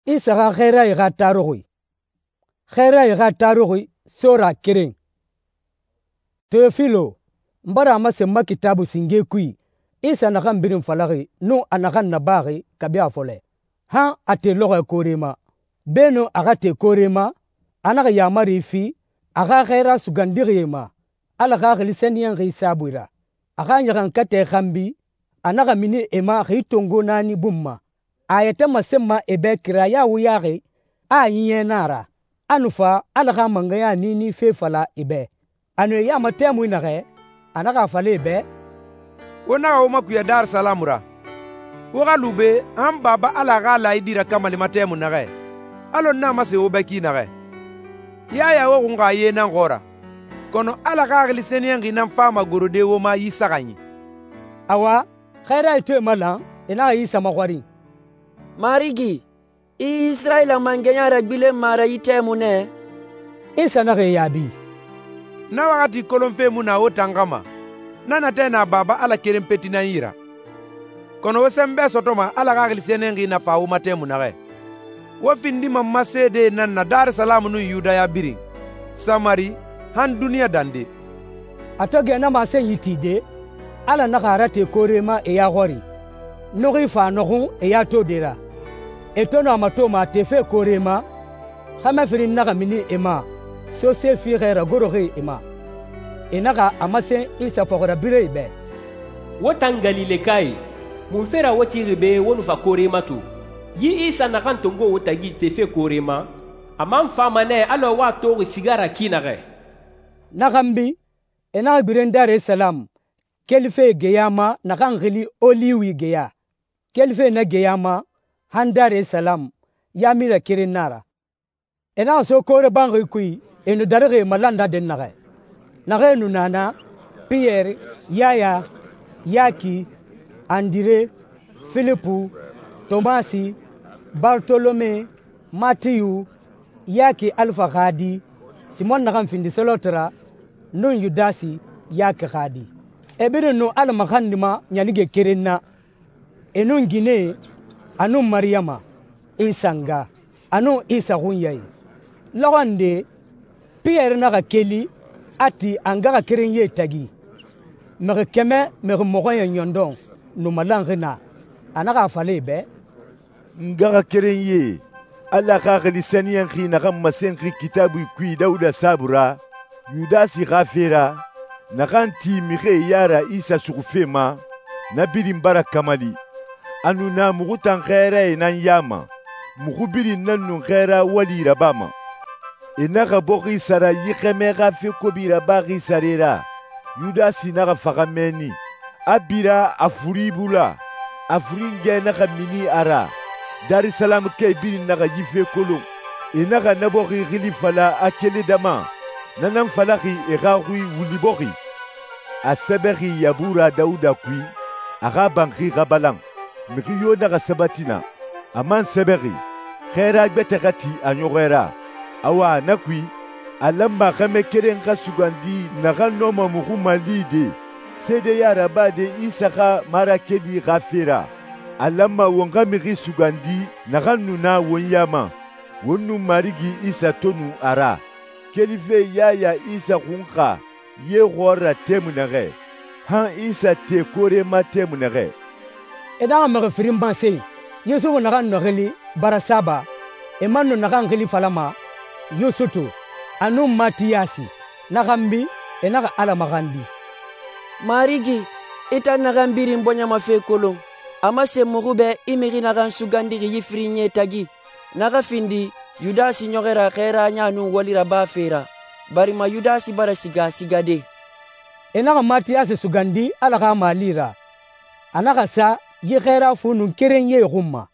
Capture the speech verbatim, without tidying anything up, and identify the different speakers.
Speaker 1: Isa ga khera iga tarugui. Khera iga tarugui sora keren. Teofilo, mbara amase makitabu singe kui. Isa nakan birin falagi nu anakan nabari kabia fole. Han ate loga korema. Beno agate korema. Anaka yamari fi. Aga khera sugandirima. Ala ga glisenien risabuira. Aga nyagan kate khambi. Anaka mini ema hitongo nani bumma. Ayete masema ebe kiraya wuyare. A yenara. Anufa alaga mangaya nini fefala ibe. Anu ya matemu inare. Anaka fale ibe.
Speaker 2: Wona oma kuya Dar Salamura. Woga lube am baba alaga la idira kamali matemu nare. Alo nama se obeki nare. Ya ya wo nga ye nan gora. Kono alaga glisenien ginam fama gorode wo ma yisaganyi.
Speaker 1: Awa khaira ito malan ina yisa makwari.
Speaker 3: Marigi, Israel mangenya ragbile mara yitemu ne.
Speaker 1: Isa nare yabi.
Speaker 2: Na wakati kolomfe muna otangama. Nana tena baba ala kerem petina ira. Kono wesembe sotoma ala gagli senengi na fa umatemu nare. Wafindi mamma sede nanna Dar Salam nu Yuda ya biri. Samari han dunia dande.
Speaker 1: Atoge na masen yitide. Ala nakarate korema e ya hori. Nori fa nohun e ya todera. Etono amatoma tefe korema. Khama firin naga mini ema. So se firera goroge ema. Enaka amasen isa fokora bire ibe.
Speaker 4: Wotan Galile kai. Mufera woti ribe wonu fa korema tu. Yi isa nakan tongo wotagi tefe korema. Aman fama ne alo wa tori sigara kinare.
Speaker 1: Nakambi. Enaka biren Dar Salam. Kelfe geyama nakan gili oliwi geya. Kelfe na geyama han Dar Salam. Yamira kirinara. Enaka so kore bangi kui. Enu darege malanda den nare. Nare nunana. Pierre. Yaya. Yaki. Andire. Philippe. Tomasi. Bartolome. Matthew. Yaki Alpha Khadi. Simon nakan findi solotra. Nun Yudasi. Yaki Khadi. Ebire no ala makhandima nyanige kirinna. Enun gine. Anun Mariama. Isanga. Anun Isa hunyai. Lawande. Pierre naga keli. Ati angaga kirinye tagi. Mere keme mere mogoye nyondon. Numalangina. Anaga fale be.
Speaker 5: Ngaga kirinye. Alla kagli saniyan khi naga masenki kitabu kui Dauda sabura. Yudasi gafera. Nakanti mire yara Isa sukufema. Nabiri mbara kamali. Anu na mugutan khaira inan yama. Mugubiri nanu khaira wali rabama. Enaka boki sara yikeme gafe kobira bagi sarera. Yudasi naga fagameni. Abira afuribula. Afuringe naga mini ara. Dar Salam ke biri naga yife kolon. Enaka naboki gilifala akele dama. Nanam falaki egagui wuliboki. Aseberi yabura Dauda kui. Aga banki gabalang. Mikiyo naga sabatina. Aman seberi. Khaira betekati anyogera. Awa nakui. Alamba kame kerenga sugandi. Naga noma muhumalide. Sede yara bade Isaka marakeli gafera. Alamba wonga miri sugandi. Naga nuna wonyama. Wonu marigi Isa tonu ara. Kelife yaya Isa hunka. Ye gora temunare. Han Isa te korema temunare.
Speaker 1: Eda mere firin banse. Yesu nakan nogeli barasaba. Emanu nakan geli falama. Yusutu. Anu Matiyasi. Nakambi. Enaka ala magandi.
Speaker 3: Marigi. Ita nakan biri mbonya mafe kolong. Amase mugube imiri nakan sugandiri yifrinye tagi. Naka findi. Yudasi nyogera khaira nyanu walira bafera. Barima Yudasi bara siga sigade.
Speaker 1: Enaka Matiyasi sugandi ala ka malira. Anaka sa ye khaira funu kerenye rumma.